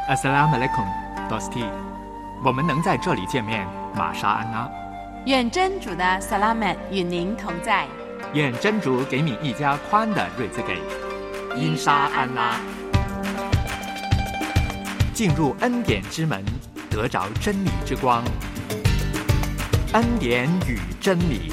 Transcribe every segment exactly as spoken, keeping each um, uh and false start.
Assalamu alaikum, Dosti。我们能在这里见面，玛莎安拉。 愿真主的萨拉曼与您同在。 愿真主给你一家宽的瑞兹给。因沙安拉。进入恩典之门，得着真理之光。恩典与真理。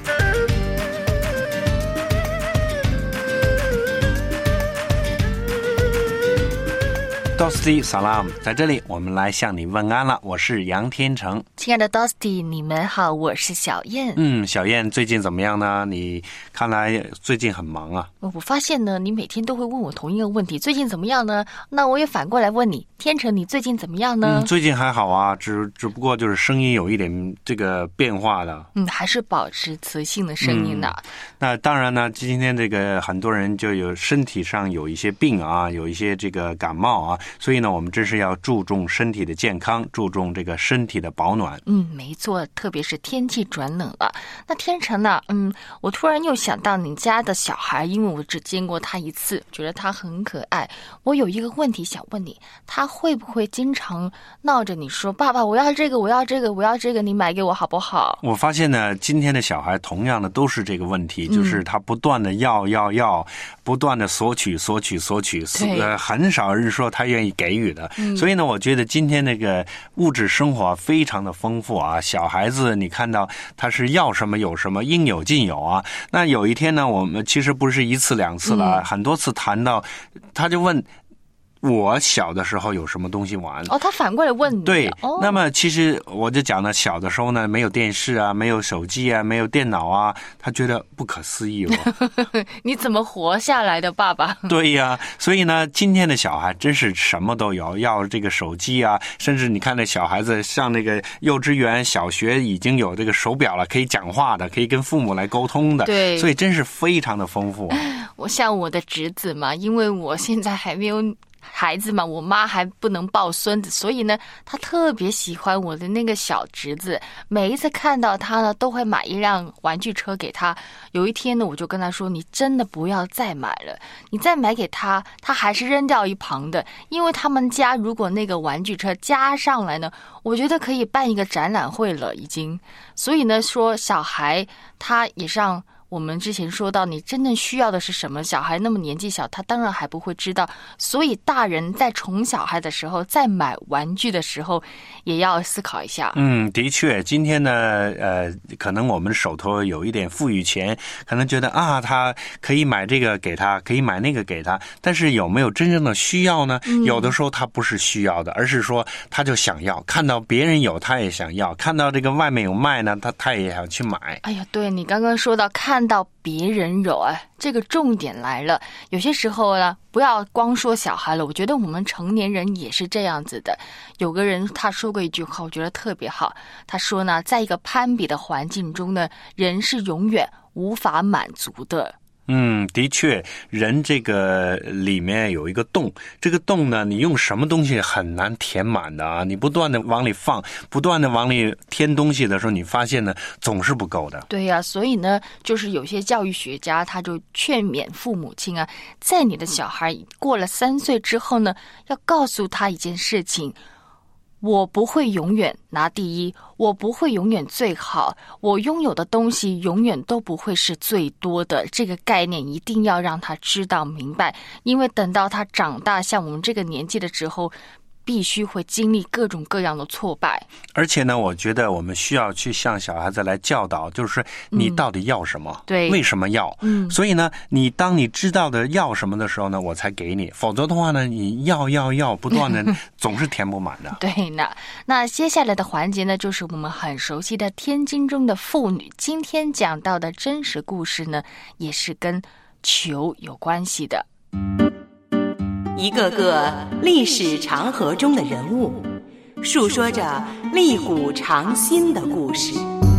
Dosti Salam， 在这里我们来向你问安了，我是杨天成。 亲爱的 Dosti， 你们好，我是小燕。 嗯，小燕最近怎么样呢？你看来最近很忙啊。 我发现呢，你每天都会问我同一个问题，最近怎么样呢？那我也反过来问你，天成，你最近怎么样呢？ 嗯，最近还好啊，只只不过就是声音有一点这个变化的。 嗯，还是保持磁性的声音的、 嗯。那当然呢，今天这个很多人就有身体上有一些病啊，有一些这个感冒啊。所以呢，我们真是要注重身体的健康，注重这个身体的保暖。 嗯，没错，特别是天气转冷了。那天成呢？嗯，我突然又想到你家的小孩，因为我只见过他一次，觉得他很可爱。我有一个问题想问你，他会不会经常闹着你说：“爸爸，我要这个，我要这个，我要这个，你买给我好不好？” 我发现呢，今天的小孩同样的都是这个问题，就是他不断的要要要，不断的索取索取索取，呃，很少人说他愿意给予的、嗯、所以呢我觉得今天那个物质生活非常的丰富啊，小孩子你看到他是要什么有什么，应有尽有啊。那有一天呢，我们其实不是一次两次了、嗯、很多次谈到，他就问我小的时候有什么东西玩。 哦，他反过来问你。 对、 哦、 那么其实我就讲了，小的时候呢没有电视啊，没有手机啊，没有电脑啊，他觉得不可思议了你怎么活下来的爸爸？ 对呀、啊，所以呢今天的小孩真是什么都有，要这个手机啊，甚至你看那小孩子上那个幼稚园小学已经有这个手表了，可以讲话的，可以跟父母来沟通的。 对， 所以真是非常的丰富、啊、 我像我的侄子嘛，因为我现在还没有孩子嘛，我妈还不能抱孙子，所以呢她特别喜欢我的那个小侄子，每一次看到他呢都会买一辆玩具车给他。有一天呢我就跟他说，你真的不要再买了，你再买给他他还是扔掉一旁的，因为他们家如果那个玩具车加上来呢，我觉得可以办一个展览会了已经。所以呢说小孩他也让我们之前说到，你真正需要的是什么？小孩那么年纪小，他当然还不会知道。所以大人在宠小孩的时候，在买玩具的时候，也要思考一下。 嗯，的确，今天呢，呃，可能我们手头有一点富裕钱，可能觉得啊，他可以买这个给他，可以买那个给他，但是有没有真正的需要呢？嗯、有的时候他不是需要的，而是说他就想要，看到别人有，他也想要；看到这个外面有卖呢，他他也想去买。 哎呀，对你刚刚说到看。看到别人有啊，这个重点来了。有些时候呢，不要光说小孩了，我觉得我们成年人也是这样子的。有个人他说过一句话，我觉得特别好。他说呢，在一个攀比的环境中呢，人是永远无法满足的。 嗯，的确，人这个里面有一个洞，这个洞呢，你用什么东西很难填满的啊！你不断的往里放，不断的往里添东西的时候，你发现呢，总是不够的。 对呀、啊，所以呢，就是有些教育学家他就劝勉父母亲啊，在你的小孩过了三岁之后呢，要告诉他一件事情。我不会永远拿第一，我不会永远最好，我拥有的东西永远都不会是最多的，这个概念一定要让他知道明白，因为等到他长大像我们这个年纪的时候，必须会经历各种各样的挫败。 而且呢，我觉得我们需要去向小孩子来教导，就是你到底要什么、嗯、对，为什么要、嗯、所以呢，你当你知道的要什么的时候呢，我才给你，否则的话呢，你要要要不断的总是填不满的对呢，那接下来的环节呢，就是我们很熟悉的天经中的妇女。今天讲到的真实故事呢，也是跟求有关系的。 一个个历史长河中的人物，述说着历古长新的故事。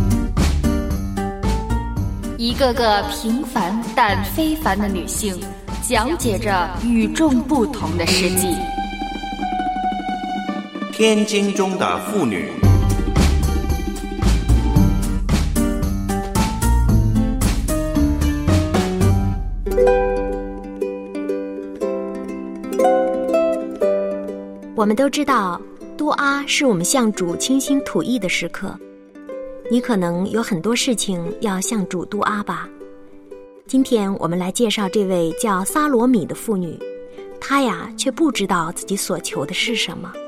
一个个平凡但非凡的女性，讲解着与众不同的世纪。 天经中的妇女。 我们都知道，嘟阿是我们向主倾心吐意的时刻。你可能有很多事情要向主嘟阿吧。今天我们来介绍这位叫撒罗米的妇女，她呀却不知道自己所求的是什么。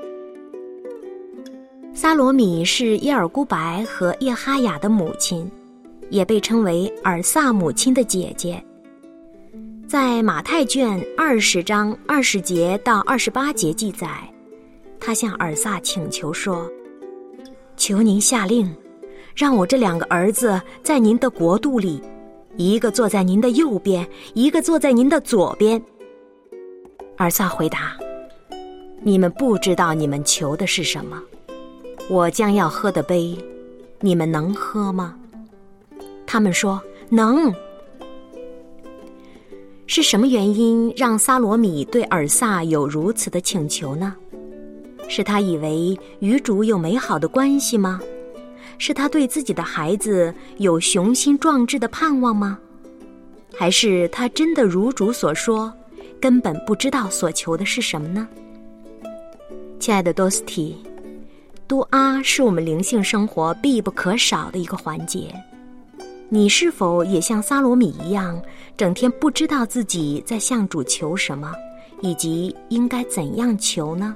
撒罗米是耶尔孤白和叶哈雅的母亲，也被称为尔撒母亲的姐姐。在马太卷二十章二十节到二十八节记载，他向尔撒请求说：求您下令，让我这两个儿子在您的国度里，一个坐在您的右边，一个坐在您的左边。尔撒回答：你们不知道你们求的是什么，我将要喝的杯，你们能喝吗？他们说能。是什么原因让撒罗米对尔撒有如此的请求呢？是他以为与主有美好的关系吗？是他对自己的孩子有雄心壮志的盼望吗？还是他真的如主所说，根本不知道所求的是什么呢？亲爱的多斯蒂，嘟阿是我们灵性生活必不可少的一个环节。你是否也像撒罗米一样，整天不知道自己在向主求什么，以及应该怎样求呢？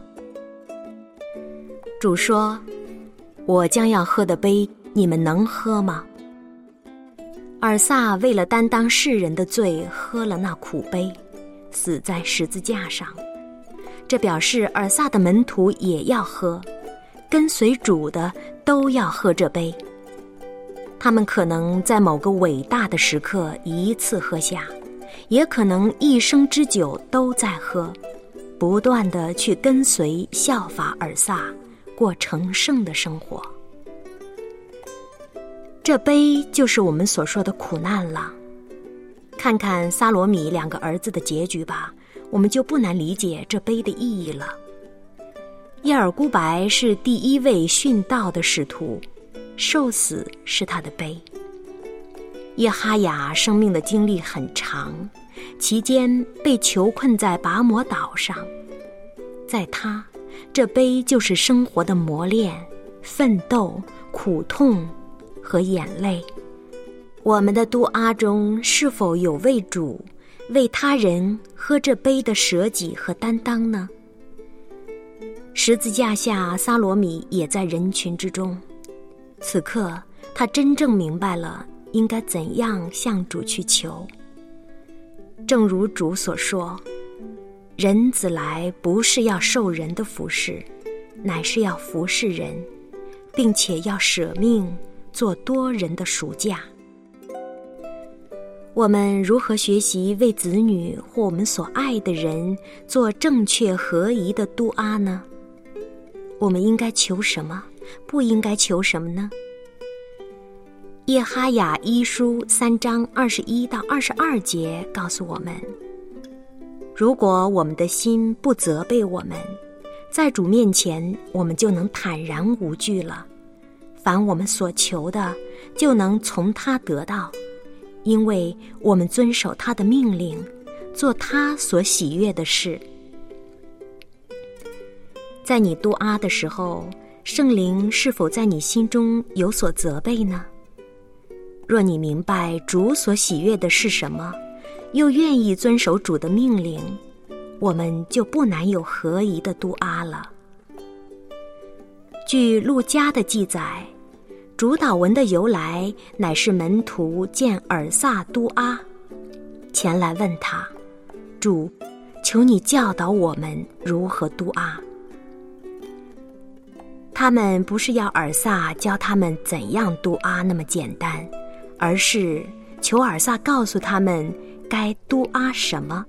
主说：我将要喝的杯，你们能喝吗？尔撒为了担当世人的罪，喝了那苦杯，死在十字架上。这表示尔撒的门徒也要喝，跟随主的都要喝这杯。他们可能在某个伟大的时刻一次喝下，也可能一生之久都在喝，不断地去跟随效法尔撒，过成圣的生活。这杯就是我们所说的苦难了。看看撒罗米两个儿子的结局吧，我们就不难理解这杯的意义了。耶尔孤白是第一位殉道的使徒，受死是他的杯。叶哈雅生命的经历很长，期间被囚困在拔摩岛上，在他，这杯就是生活的磨练、奋斗、苦痛和眼泪。我们的嘟阿中是否有为主、为他人喝这杯的舍己和担当呢？十字架下，撒罗米也在人群之中。此刻，他真正明白了应该怎样向主去求。正如主所说，人子来不是要受人的服侍，乃是要服侍人，并且要舍命做多人的赎价。我们如何学习为子女或我们所爱的人做正确合宜的嘟阿呢？我们应该求什么？不应该求什么呢？叶哈雅一书三章二十一到二十二节告诉我们，如果我们的心不责备我们，在主面前我们就能坦然无惧了。凡我们所求的，就能从他得到，因为我们遵守他的命令，做他所喜悦的事。在你嘟阿的时候，圣灵是否在你心中有所责备呢？若你明白主所喜悦的是什么，又愿意遵守主的命令，我们就不难有合宜的嘟阿了。据路加的记载，主祷文的由来乃是门徒见尔撒嘟阿，前来问他：主，求你教导我们如何嘟阿。他们不是要尔撒教他们怎样嘟阿那么简单，而是求尔撒告诉他们该嘟阿什么。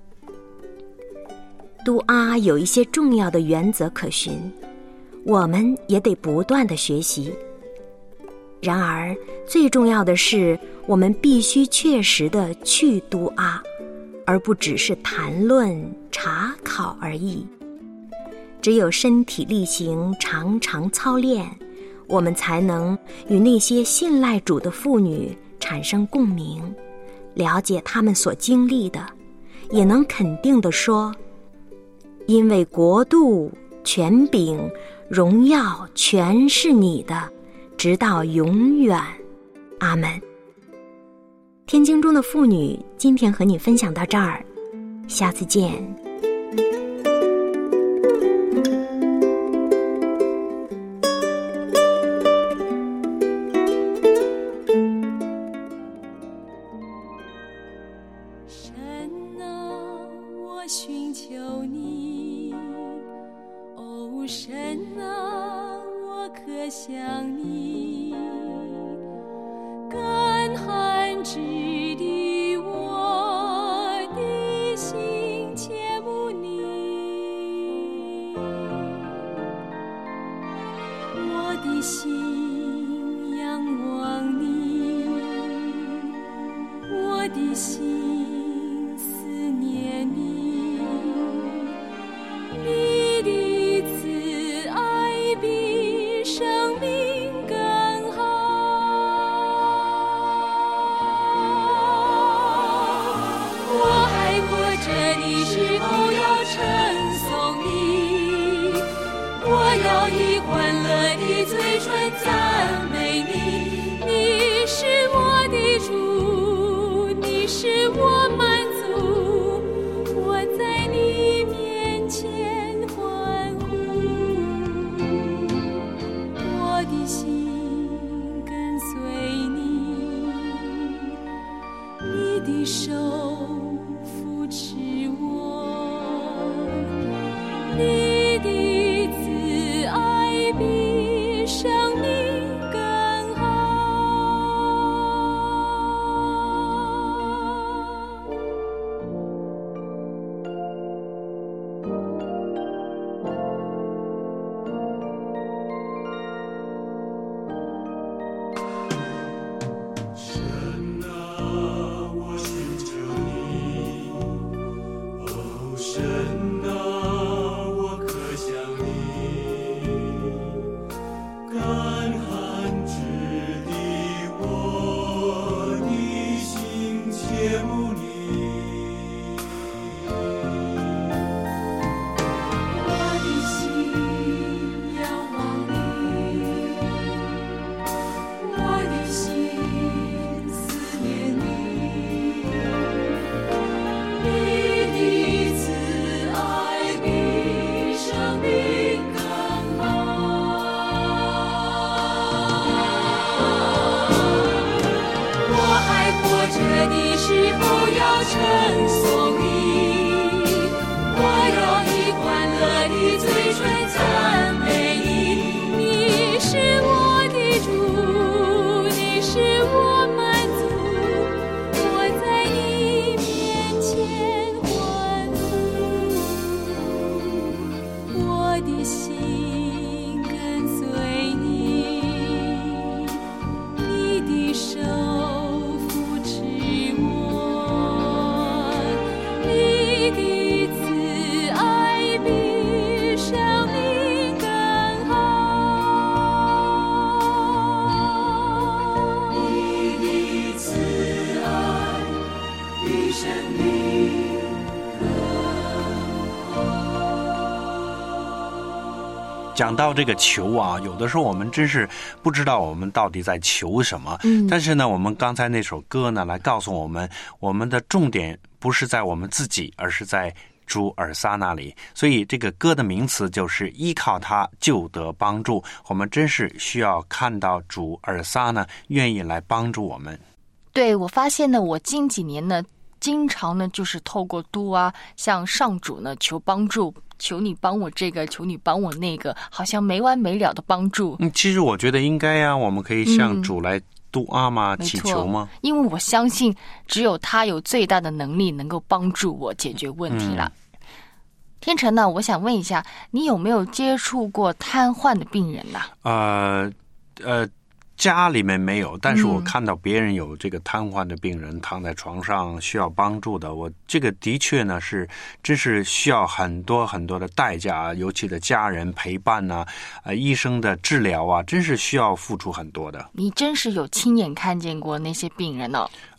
嘟阿有一些重要的原则可循，我们也得不断地学习。然而最重要的是，我们必须确实地去嘟阿，而不只是谈论查考而已。只有身体力行，常常操练，我们才能与那些信赖主的妇女产生共鸣，了解他们所经历的，也能肯定地说，因为国度权柄、荣耀全是你的，直到永远。阿们。天经中的妇女，今天和你分享到这儿，下次见。 神啊，我寻求你，哦，神啊，我渴想你，干旱之地，我的心切慕你，我的心仰望你，我的心思念你，你的慈爱比生命更好。我还活着的时候要称颂你，我要以欢乐的嘴唇赞美你，你是我的主，你是我满足，我在你面前欢呼，我的心跟随你，你的手扶持我，你的慈爱比生命更好。 神啊，我寻求你，哦，神啊，我渴想你，干旱之地，我的心切慕你， 我的心仰望你，我的心思念你，你的慈爱比生命更好。我还活着的时候要称颂你，我要以欢乐的嘴唇赞美你，你是我的主，你是我满足，我在你面前欢呼，我的心跟随你，你的手扶持我，你的慈爱比生命更好，你的慈爱比生命更好。 讲到这个求啊，有的时候我们真是不知道我们到底在求什么。嗯，但是呢，我们刚才那首歌呢，来告诉我们，我们的重点不是在我们自己，而是在主尔撒那里。所以这个歌的名词就是依靠他就得帮助。我们真是需要看到主尔撒呢，愿意来帮助我们。 对，我发现呢，我近几年呢，经常呢就是透过督啊，向上主呢求帮助，求你帮我这个，求你帮我那个，好像没完没了的帮助。 嗯，其实我觉得应该呀、啊，我们可以向主来督阿吗？祈求吗？ 因为我相信只有他有最大的能力能够帮助我解决问题了。嗯、天成呢，我想问一下，你有没有接触过瘫痪的病人呢？ 呃呃。家里面没有，但是我看到别人有这个瘫痪的病人躺在床上需要帮助的，我这个的确呢是真是需要很多很多的代价，尤其的家人陪伴啊，呃，医生的治疗啊，真是需要付出很多的。 你真是有亲眼看见过那些病人哦。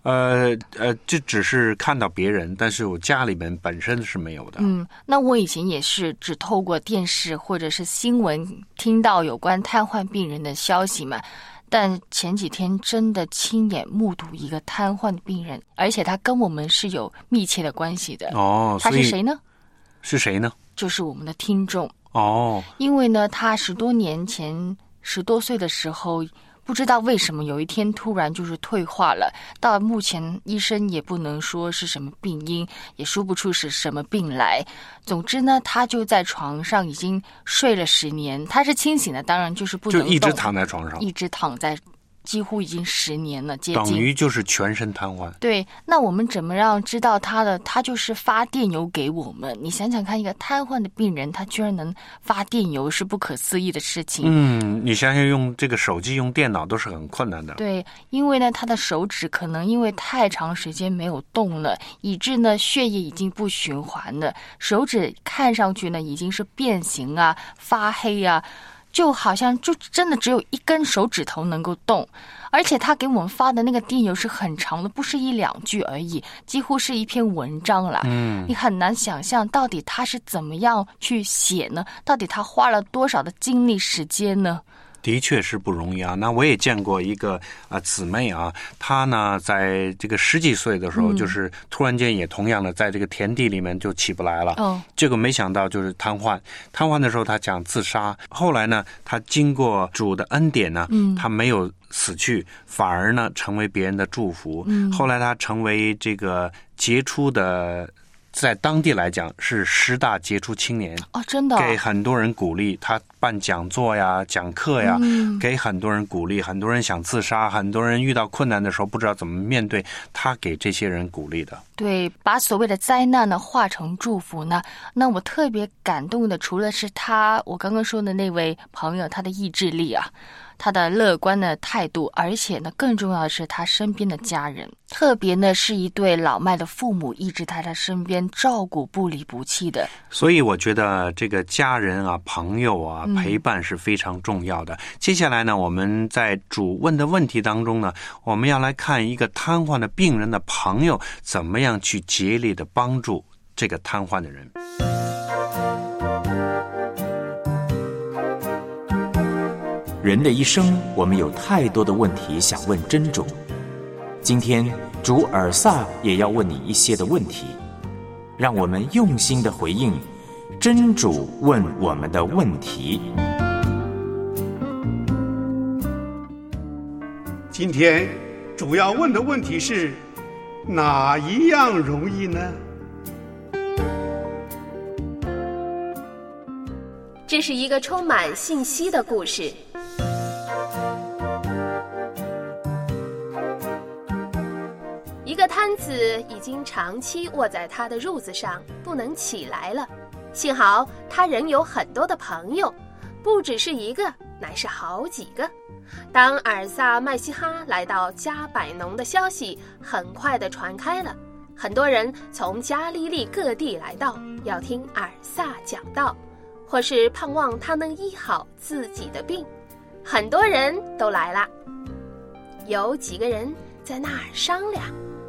呃呃，这只是看到别人，但是我家里面本身是没有的。 嗯，那我以前也是只透过电视或者是新闻听到有关瘫痪病人的消息嘛。但前几天真的亲眼目睹一个瘫痪的病人，而且他跟我们是有密切的关系的。 哦， 他是谁呢？ 是谁呢？ 就是我们的听众。 哦， 因为呢，他十多年前十多岁的时候，不知道为什么有一天突然就是退化了，到目前医生也不能说是什么病因，也说不出是什么病来。总之呢，他就在床上已经睡了十年，他是清醒的，当然就是不能动， 就一直躺在床上， 一直躺在，几乎已经十年了，接近等于就是全身瘫痪。 对，那我们怎么样知道他的？他就是发电邮给我们。你想想看，一个瘫痪的病人，他居然能发电邮，是不可思议的事情。 嗯，你想想，用这个手机、用电脑都是很困难的。 对，因为呢，他的手指可能因为太长时间没有动了，以致呢血液已经不循环了，手指看上去呢已经是变形啊、发黑啊。就好像就真的只有一根手指头能够动，而且他给我们发的那个电邮是很长的，不是一两句而已，几乎是一篇文章啦。嗯，你很难想象到底他是怎么样去写呢？到底他花了多少的精力时间呢？ 的确是不容易啊。那我也见过一个啊姊妹啊，她呢在这个十几岁的时候，嗯、就是突然间也同样的在这个田地里面就起不来了。哦，这个没想到就是瘫痪。瘫痪的时候，她想自杀。后来呢，她经过主的恩典呢，嗯，她没有死去，反而呢成为别人的祝福。嗯，后来她成为这个杰出的。在当地来讲是十大杰出青年哦，真的、哦、 给很多人鼓励，他办讲座呀、讲课呀、嗯，给很多人鼓励，很多人想自杀，很多人遇到困难的时候不知道怎么面对，他给这些人鼓励的。 对，把所谓的灾难呢化成祝福呢。那我特别感动的，除了是他，我刚刚说的那位朋友，他的意志力啊。他的乐观的态度，而且呢，更重要的是他身边的家人，特别呢是一对老迈的父母一直在他身边照顾，不离不弃的。 所以我觉得这个家人啊、朋友啊陪伴是非常重要的。嗯、接下来呢，我们在主问的问题当中呢，我们要来看一个瘫痪的病人的朋友怎么样去竭力的帮助这个瘫痪的人。 人的一生，我们有太多的问题想问真主。今天，主尔萨也要问你一些的问题，让我们用心的回应真主问我们的问题。 今天主要问的问题是，哪一样容易呢？ 这是一个充满信息的故事。一个瘫子已经长期卧在他的褥子上，不能起来了。幸好他仍有很多的朋友，不只是一个，乃是好几个。当尔萨麦西哈来到加百农的消息很快地传开了，很多人从加利利各地来到，要听尔萨讲道，或是盼望他能医好自己的病。很多人都来了，有几个人在那儿商量。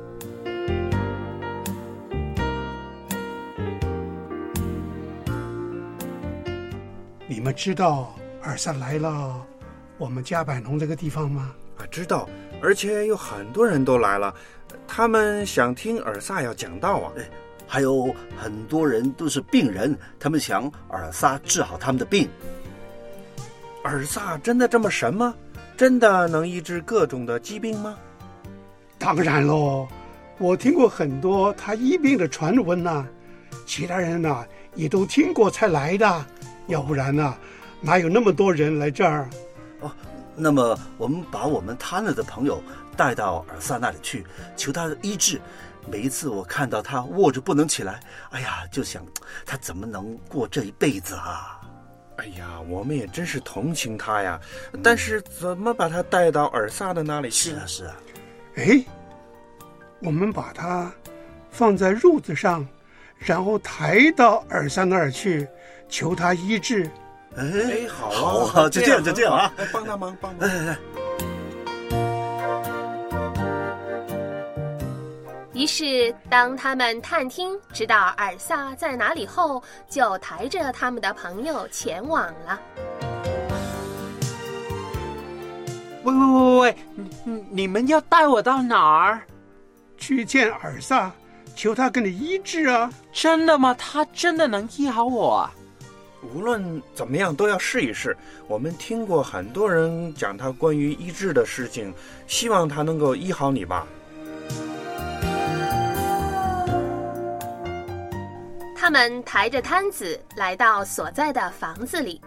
你们知道尔萨来了我们加百农这个地方吗？ 啊，知道，而且有很多人都来了，他们想听尔萨要讲道啊。 还有很多人都是病人，他们想尔萨治好他们的病。 尔萨真的这么神吗？真的能医治各种的疾病吗？ 当然喽，我听过很多他医病的传闻呐、啊，其他人呐、啊、也都听过才来的，要不然呐、啊、哪有那么多人来这儿？ 哦，那么我们把我们瘫了的朋友带到尔萨那里去，求他医治。每一次我看到他卧着不能起来，哎呀，就想他怎么能过这一辈子啊？ 哎呀，我们也真是同情他呀，嗯、但是怎么把他带到尔萨的那里去？ 是啊，是啊。 哎，我们把他放在褥子上，然后抬到尔萨那儿去，求他医治。 哎， 好啊，好啊，就这样，就这样啊！ 帮他忙，帮忙。哎哎哎于是当他们探听知道尔萨在哪里后，就抬着他们的朋友前往了。 喂喂喂喂，你你们要带我到哪儿？ 去见尔萨，求他给你医治啊！ 真的吗？他真的能医好我啊？ 无论怎么样都要试一试。我们听过很多人讲他关于医治的事情，希望他能够医好你吧。 他们抬着摊子来到所在的房子里。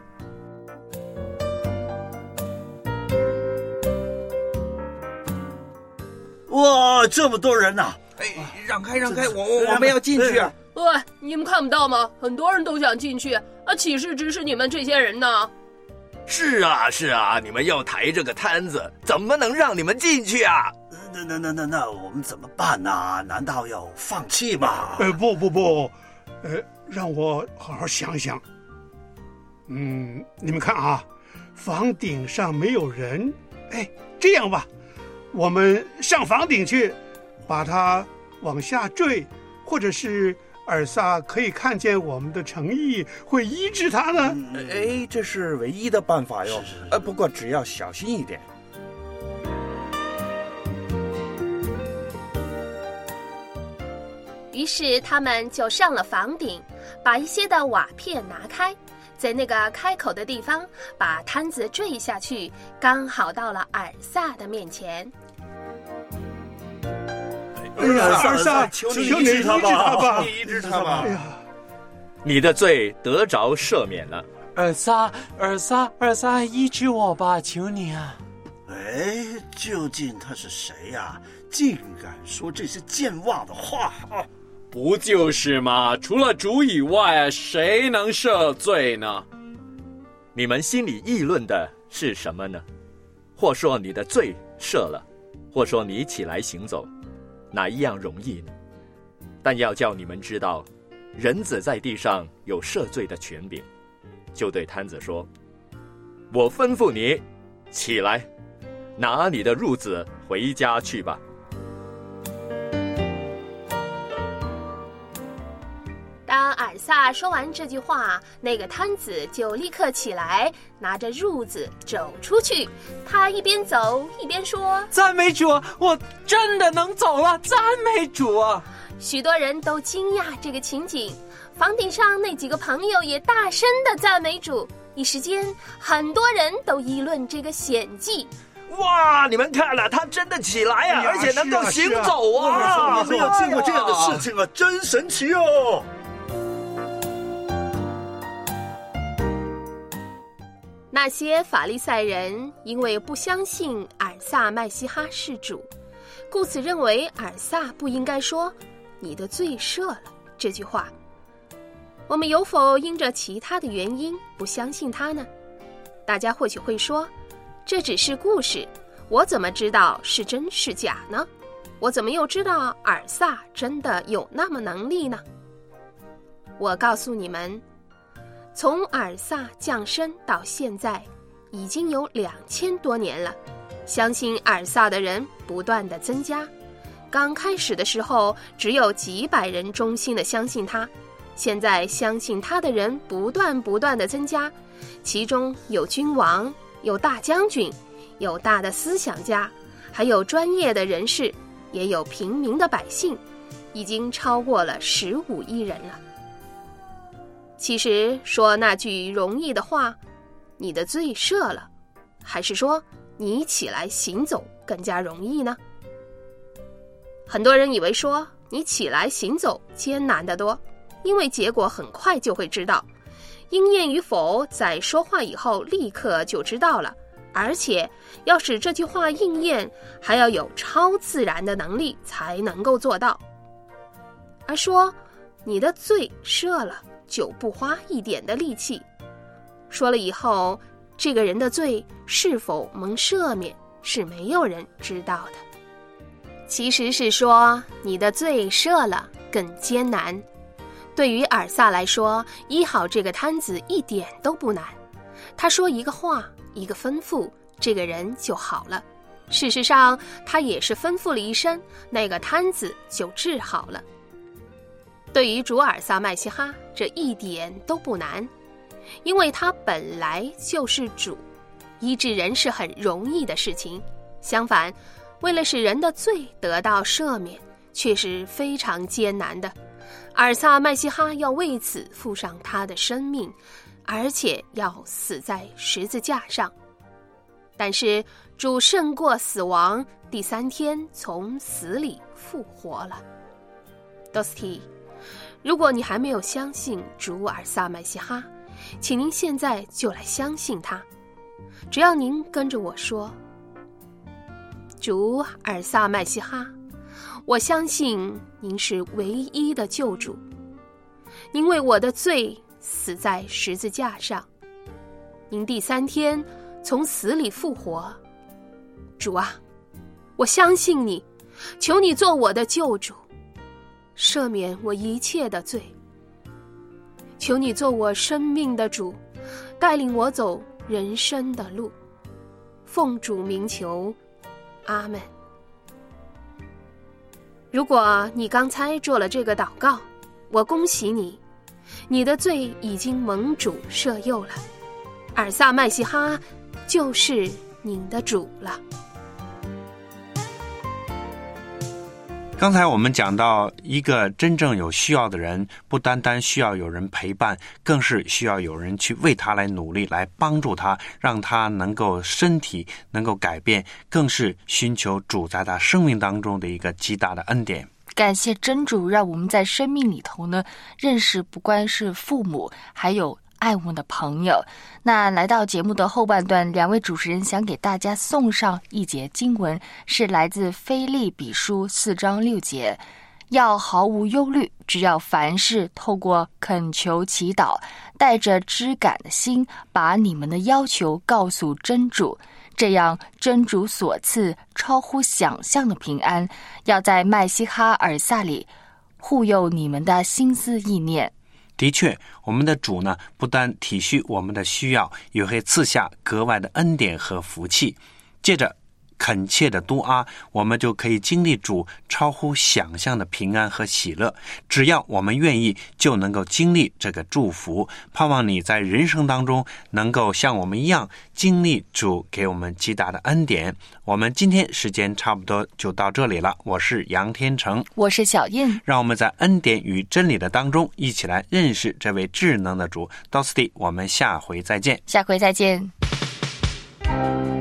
哇，这么多人呐、啊！ 哎，让开让开，我我我们要进去啊！ 喂，你们看不到吗？很多人都想进去啊，岂是只是你们这些人呢？ 是啊是啊，你们要抬这个摊子，怎么能让你们进去啊？ 那那那那那我们怎么办呢、啊？难道要放弃吗？ 呃，不不不，呃，让我好好想想。嗯，你们看啊，房顶上没有人。哎，这样吧，我们上房顶去，把它往下坠，或者是尔萨可以看见我们的诚意，会医治他呢。 哎，这是唯一的办法哟。呃，不过只要小心一点。 于是他们就上了房顶，把一些的瓦片拿开，在那个开口的地方把摊子坠下去，刚好到了尔萨的面前。 哎呀，尔萨，求你医治他吧， 医治他吧！ 哎呀， 你的罪得着赦免了。 尔萨，尔萨，尔萨，医治我吧，求你啊！ 哎，究竟他是谁呀、啊？竟敢说这些健忘的话啊！ 不就是嘛，除了主以外，谁能赦罪呢？ 你们心里议论的是什么呢？或说你的罪赦了，或说你起来行走，哪一样容易呢？但要叫你们知道，人子在地上有赦罪的权柄。就对摊子说：我吩咐你起来，拿你的褥子回家去吧。 当尔萨说完这句话，那个摊子就立刻起来，拿着褥子走出去。他一边走一边说： 赞美主，我真的能走了，赞美主啊！ 许多人都惊讶这个情景，房顶上那几个朋友也大声地赞美主。一时间，很多人都议论这个显迹。 哇！你们看了，他真的起来啊，哎、而且能够行走啊！ 我没有见过这样的事情啊，真神奇哦！ 那些法利赛人因为不相信尔萨麦西哈是主，故此认为尔萨不应该说你的罪赦了这句话。我们有否因着其他的原因不相信他呢？大家或许会说，这只是故事，我怎么知道是真是假呢？我怎么又知道尔萨真的有那么能力呢？我告诉你们，从尔萨降生到现在已经有两千多年了，相信尔萨的人不断的增加。刚开始的时候只有几百人忠心的相信他，现在相信他的人不断不断的增加，其中有君王，有大将军，有大的思想家，还有专业的人士，也有平民的百姓，已经超过了十五亿人了。其实说那句容易的话，你的罪赦了，还是说你起来行走更加容易呢？很多人以为说你起来行走艰难得多，因为结果很快就会知道，应验与否在说话以后立刻就知道了，而且要使这句话应验，还要有超自然的能力才能够做到。而说你的罪赦了，就不花一点的力气。说了以后，这个人的罪是否蒙赦免，是没有人知道的。其实是说你的罪赦了更艰难。对于尔萨来说，医好这个摊子一点都不难。他说一个话，一个吩咐，这个人就好了。 事实上，他也是吩咐了一声，那个瘫子就治好了。对于主尔撒麦西哈，这一点都不难，因为他本来就是主，医治人是很容易的事情。相反，为了使人的罪得到赦免，却是非常艰难的。尔撒麦西哈要为此付上他的生命，而且要死在十字架上。但是主胜过死亡，第三天从死里复活了。多斯蒂，如果你还没有相信主尔撒麦西哈，请您现在就来相信他。只要您跟着我说，主尔撒麦西哈，我相信您是唯一的救主，您为我的罪死在十字架上，您第三天从死里复活。主啊，我相信你，求你做我的救主，赦免我一切的罪。求你做我生命的主，带领我走人生的路。奉主名求，阿们。如果你刚才做了这个祷告，我恭喜你，你的罪已经蒙主赦宥了。尔撒麦西哈就是您的主了。 刚才我们讲到，一个真正有需要的人，不单单需要有人陪伴，更是需要有人去为他来努力，来帮助他，让他能够身体能够改变，更是寻求主在他生命当中的一个极大的恩典。 感谢真主，让我们在生命里头呢，认识不光是父母，还有爱我们的朋友。那来到节目的后半段，两位主持人想给大家送上一节经文，是来自腓立比书四章六节，要毫无忧虑，只要凡事透过恳求祈祷，带着知感的心，把你们的要求告诉真主，这样真主所赐超乎想象的平安，要在麦西哈尔萨里护佑你们的心思意念。 的确，我们的主呢，不但体恤我们的需要，也会赐下格外的恩典和福气。接着恳切的嘟啊，我们就可以经历主超乎想象的平安和喜乐。只要我们愿意，就能够经历这个祝福。盼望你在人生当中能够像我们一样经历主给我们极大的恩典。我们今天时间差不多就到这里了，我是杨天成， 我是小印， 让我们在恩典与真理的当中一起来认识这位智能的主。到此地，我们下回再见。 下回再见。